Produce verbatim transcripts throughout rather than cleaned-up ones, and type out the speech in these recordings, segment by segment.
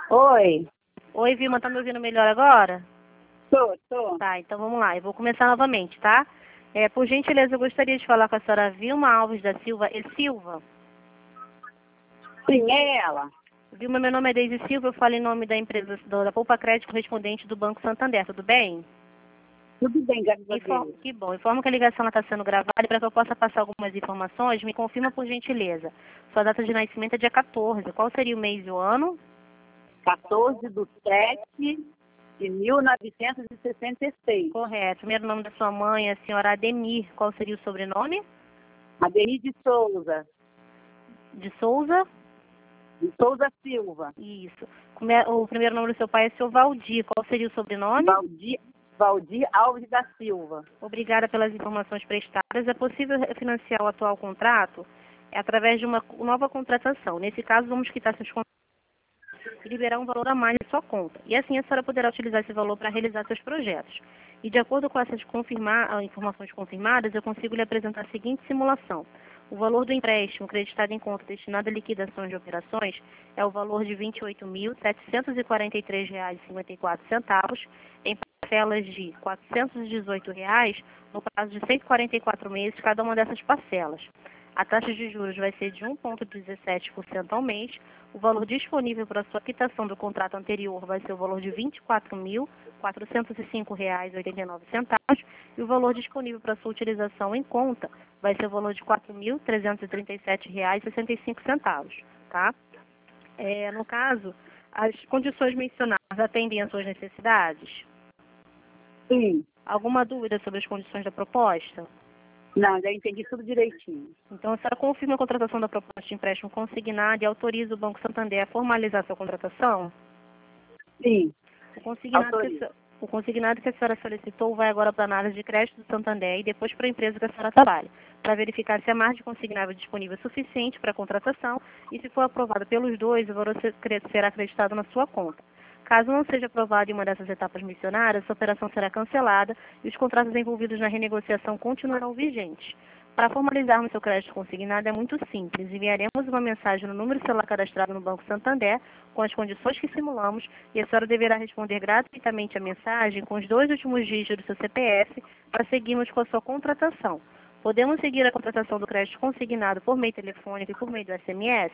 Oi, Oi, Vilma, tá me ouvindo melhor agora? tô, tô. Tá, então vamos lá. Eu vou começar novamente, tá? É, por gentileza, eu gostaria de falar com a senhora Vilma Alves da Silva e Silva. Sim, é ela. Vilma, meu nome é Deise Silva, eu falo em nome da empresa da da Poupa Crédito correspondente do Banco Santander, tudo bem? Tudo bem, graças a Info- Deus. Que bom. Informo que a ligação está sendo gravada e para que eu possa passar algumas informações, me confirma por gentileza. Sua data de nascimento é dia quatorze. Qual seria o mês e o ano? quatorze de sete de mil novecentos e sessenta e seis. Correto. Primeiro nome da sua mãe é a senhora Ademir. Qual seria o sobrenome? Aderir de Souza, De Souza? de Souza Silva. Isso. Como é- O primeiro nome do seu pai é seu Valdir. Qual seria o sobrenome? Valdir, Valdir Alves da Silva. Obrigada pelas informações prestadas. É possível refinanciar o atual contrato? É através de uma nova contratação. Nesse caso, vamos quitar seus contratos e liberar um valor a mais em sua conta. E assim a senhora poderá utilizar esse valor para realizar seus projetos. E de acordo com essas confirma- ah, informações confirmadas, eu consigo lhe apresentar a seguinte simulação. O valor do empréstimo creditado em conta destinado a liquidações de operações é o valor de vinte e oito mil, setecentos e quarenta e três reais e cinquenta e quatro centavos, em parcelas de quatrocentos e dezoito reais, no prazo de cento e quarenta e quatro meses, cada uma dessas parcelas. A taxa de juros vai ser de um vírgula dezessete por cento ao mês. O valor disponível para sua quitação do contrato anterior vai ser o valor de vinte e quatro mil, quatrocentos e cinco reais e oitenta e nove centavos. E o valor disponível para sua utilização em conta vai ser o valor de quatro mil, trezentos e trinta e sete reais e sessenta e cinco centavos. Tá? É, no caso, as condições mencionadas atendem às suas necessidades? Sim. Alguma dúvida sobre as condições da proposta? Não, já entendi tudo direitinho. Então, a senhora confirma a contratação da proposta de empréstimo consignado e autoriza o Banco Santander a formalizar sua contratação? Sim, O consignado, que a, autorizo. se- o consignado que a senhora solicitou vai agora para a análise de crédito do Santander e depois para a empresa que a senhora trabalha, para verificar se a margem consignável disponível é suficiente para a contratação e, se for aprovada pelos dois, o valor se- cre- será acreditado na sua conta. Caso não seja aprovado em uma dessas etapas mencionadas, essa operação será cancelada e os contratos envolvidos na renegociação continuarão vigentes. Para formalizarmos seu crédito consignado é muito simples. Enviaremos uma mensagem no número celular cadastrado no Banco Santander com as condições que simulamos e a senhora deverá responder gratuitamente a mensagem com os dois últimos dígitos do seu C P F para seguirmos com a sua contratação. Podemos seguir a contratação do crédito consignado por meio telefônico e por meio do S M S?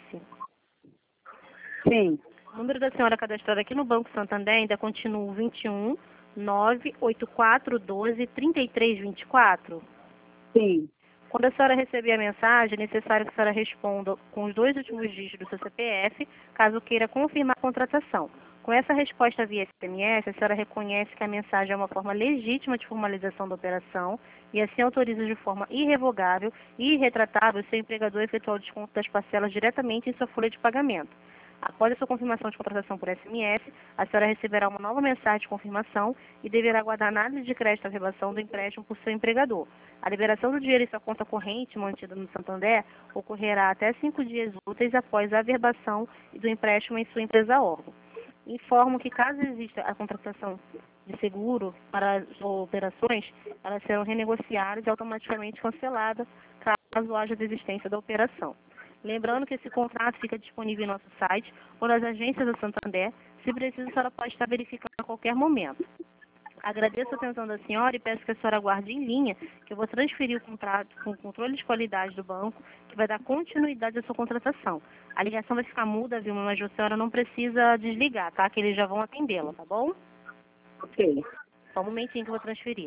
Sim, O número da senhora cadastrado aqui no Banco Santander ainda continua o vinte e um, nove oito quatro um dois, três três dois quatro? sim. Quando a senhora receber a mensagem, é necessário que a senhora responda com os dois últimos dígitos do seu C P F, caso queira confirmar a contratação. Com essa resposta via S M S, a senhora reconhece que a mensagem é uma forma legítima de formalização da operação e assim autoriza de forma irrevogável e irretratável o seu empregador a efetuar o desconto das parcelas diretamente em sua folha de pagamento. Após a sua confirmação de contratação por S M S, a senhora receberá uma nova mensagem de confirmação e deverá aguardar análise de crédito à rebação do empréstimo por seu empregador. A liberação do dinheiro em sua conta corrente mantida no Santander ocorrerá até cinco dias úteis após a averbação do empréstimo em sua empresa órgão. Informo que, caso exista a contratação de seguro para as operações, elas serão renegociadas e automaticamente canceladas caso haja desistência da operação. Lembrando que esse contrato fica disponível em nosso site ou nas agências do Santander. Se preciso, a senhora pode estar verificando a qualquer momento. Agradeço a atenção da senhora e peço que a senhora aguarde em linha, que eu vou transferir o contrato com o controle de qualidade do banco, que vai dar continuidade à sua contratação. A ligação vai ficar muda, Vilma, mas a senhora não precisa desligar, tá? Que eles já vão atendê-la, tá bom? Ok. Só um momentinho que eu vou transferir.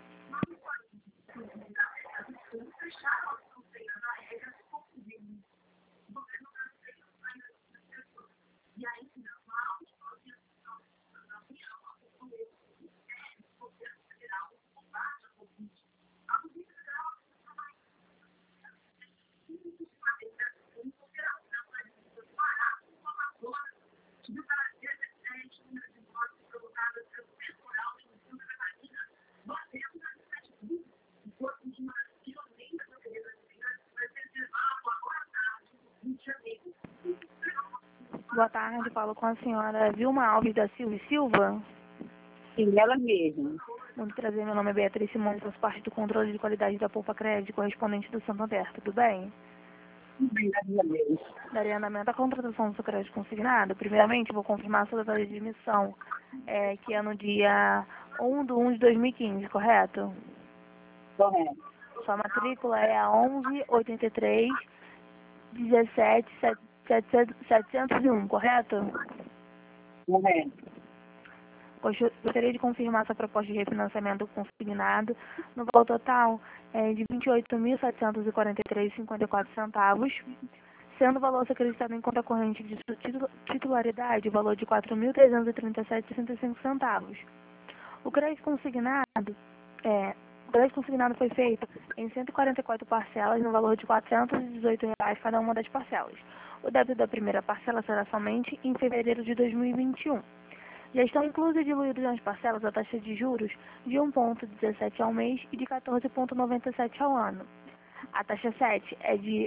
Boa tarde, falo com a senhora Vilma Alves da Silva e Silva. Sim, ela mesma. Muito prazer, meu nome é Beatriz Simões, faço parte do controle de qualidade da Poupa Crédito, correspondente do Santander, tudo bem? bem, graças a Deus. Daria andamento à contratação do seu crédito consignado. Primeiramente, vou confirmar a sua data de emissão, é, que é no dia um de um de dois mil e quinze, correto? Correto. Sua matrícula é a onze oitenta e três dezessete setecentos e um, correto? Correto. Gostaria de confirmar sua proposta de refinanciamento consignado no valor total é, de vinte e oito mil setecentos e quarenta e três vírgula cinquenta e quatro centavos, sendo o valor acreditado em conta corrente de sua titu- titularidade o valor de quatro mil trezentos e trinta e sete vírgula sessenta e cinco centavos. O crédito consignado, é, o crédito consignado foi feito em cento e quarenta e quatro parcelas no valor de quatrocentos e dezoito reais cada uma das parcelas. O débito da primeira parcela será somente em fevereiro de dois mil e vinte e um. Já estão inclusas e diluídas nas parcelas a taxa de juros de um vírgula dezessete ao mês e de quatorze vírgula noventa e sete ao ano. A taxa sete é de,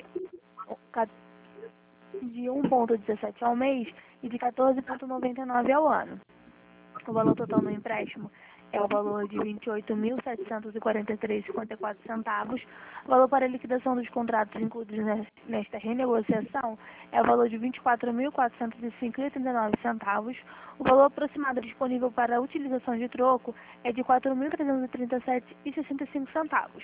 de um vírgula dezessete ao mês e de quatorze vírgula noventa e nove ao ano. O valor total do empréstimo é o valor de vinte e oito mil setecentos e quarenta e três vírgula cinquenta e quatro centavos. O valor para a liquidação dos contratos incluídos nesta renegociação é o valor de vinte e quatro mil quatrocentos e cinco vírgula trinta e nove centavos. O valor aproximado disponível para a utilização de troco é de quatro mil trezentos e trinta e sete vírgula sessenta e cinco centavos.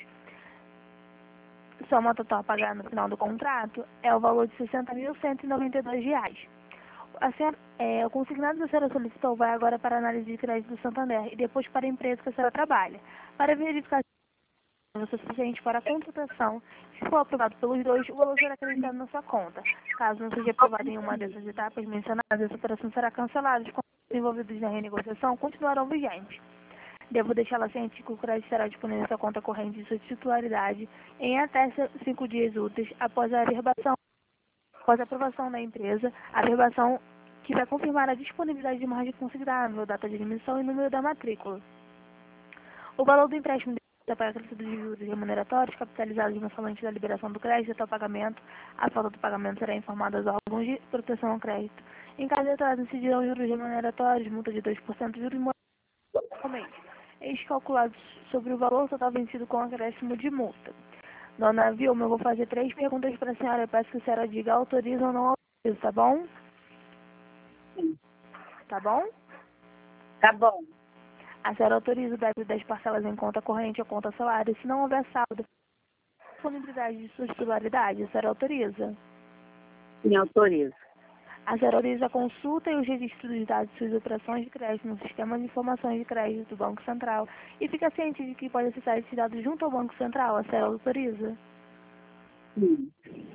Soma total a pagar no final do contrato é o valor de sessenta mil cento e noventa e dois reais. A senhora, é, o consignado que a senhora solicitou vai agora para a análise de crédito do Santander e depois para a empresa que a senhora trabalha, para verificar se é suficiente para a contratação. Se for aprovado pelos dois, o valor será acreditado na sua conta. Caso não seja aprovado em uma dessas etapas mencionadas, essa operação será cancelada. Os contratos envolvidos na renegociação continuarão vigentes. Devo deixá-la ciente que o crédito será disponível em sua conta corrente de sua titularidade em até cinco dias úteis após a averbação, após a aprovação da empresa, a averbação que vai confirmar a disponibilidade de margem considerável, data de emissão e número da matrícula. O valor do empréstimo para a crescida de juros remuneratórios capitalizados no falante da liberação do crédito até o pagamento. A falta do pagamento será informada aos órgãos de proteção ao crédito. Em caso de atraso, incidirão juros remuneratórios, multa de dois por cento e juros morais, eles calculados sobre o valor total vencido com acréscimo de multa. Dona Vilma, eu vou fazer três perguntas para a senhora. Eu peço que a senhora diga autoriza ou não autoriza, tá bom? Sim. Tá bom? Tá bom. A senhora autoriza o débito das parcelas em conta corrente ou conta salário se não houver saldo. Disponibilidade de sua titularidade, a senhora autoriza? Sim, autoriza. A senhora autoriza a consulta e os registros de dados de suas operações de crédito no Sistema de Informações de Crédito do Banco Central e fica ciente de que pode acessar esses dados junto ao Banco Central, a senhora autoriza? Sim.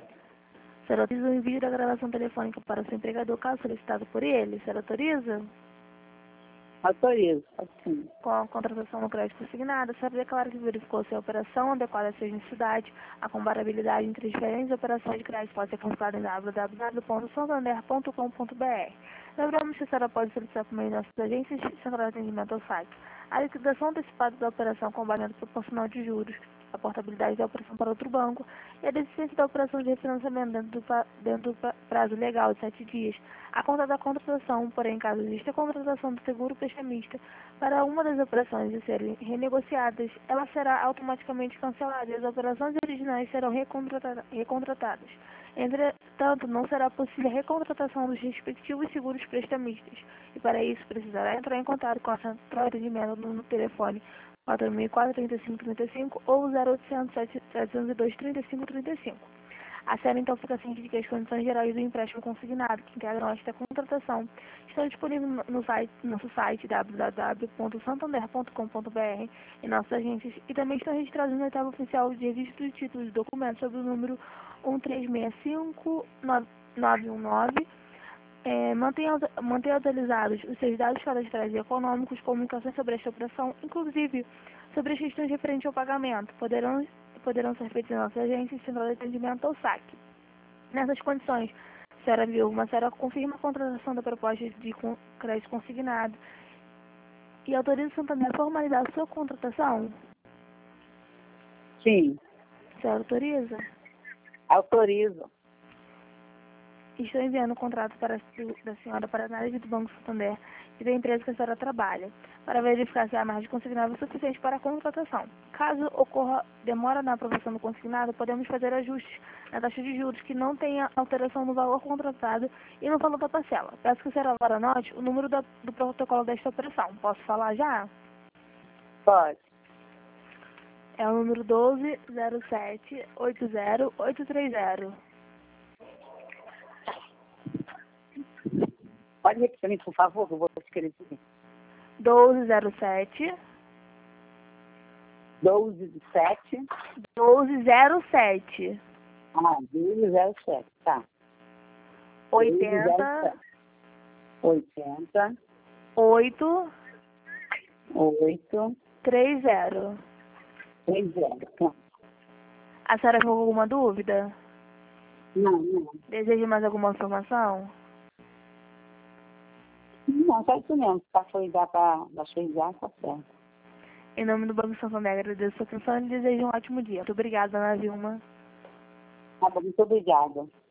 A senhora autoriza o envio da gravação telefônica para o seu empregador caso solicitado por ele, a senhora autoriza? Autorizo. Sim. Com a contratação no crédito consignado, a senhora declara que verificou se a operação adequada às suas necessidades. A comparabilidade entre diferentes operações de crédito pode ser consultada em w w w ponto santander ponto com ponto b r. Lembramos que a senhora pode solicitar por meio de nossas agências de central de atendimento ao site a liquidação antecipada da operação com pagamento proporcional de juros, a portabilidade da operação para outro banco e a desistência da operação de refinanciamento dentro do, pra, dentro do pra, prazo legal de sete dias. A conta da contratação, porém, caso exista a contratação do seguro prestamista para uma das operações de serem renegociadas, ela será automaticamente cancelada e as operações originais serão recontrata recontratadas. Entretanto, não será possível a recontratação dos respectivos seguros prestamistas e, para isso, precisará entrar em contato com a central de atendimento no telefone quatro mil e quatro, trinta e cinco, trinta e cinco ou zero oitocentos, setecentos e dois, trinta e cinco, trinta e cinco. A série então fica ciente de que as condições gerais do empréstimo consignado que integram esta contratação estão disponíveis no site, nosso site w w w ponto santander ponto com ponto b r em nossas agências e também estão registrados no etapa oficial de registro de títulos e documentos sob o número um três seis cinco nove um nove. É, mantenha, mantenha atualizados os seus dados cadastrais e econômicos, comunicações sobre esta operação, inclusive sobre as questões referentes ao pagamento, poderão, poderão ser feitas em nossa agência, central de atendimento ou S A C. Nessas condições, a senhora Vilma, a senhora confirma a contratação da proposta de crédito consignado e autoriza o Santander a formalizar a sua contratação? Sim. A senhora autoriza? Autorizo. Estou enviando o contrato para a se- da senhora para análise do Banco Santander e da empresa que a senhora trabalha, para verificar se a margem consignada é suficiente para a contratação. Caso ocorra demora na aprovação do consignado, podemos fazer ajustes na taxa de juros que não tenha alteração no valor contratado e no valor da parcela. Peço que a senhora agora anote o número da- do protocolo desta operação. Posso falar já? Pode. É o número doze zero sete oito zero oito três zero. Pode repetir para mim, por favor, que eu vou escrever. doze zero sete doze do sete. doze zero sete Ah, doze zero sete, tá. oitenta oitenta oito oito três zero. três zero. Pronto. A senhora ficou com alguma dúvida? Não, não. Deseja mais alguma informação? Não, só isso mesmo. Se passou já para baixar, tá certo. Em nome do Banco Santander, agradeço a sua atenção e desejo um ótimo dia. Muito obrigada, Ana Vilma. Tá bom, muito obrigada.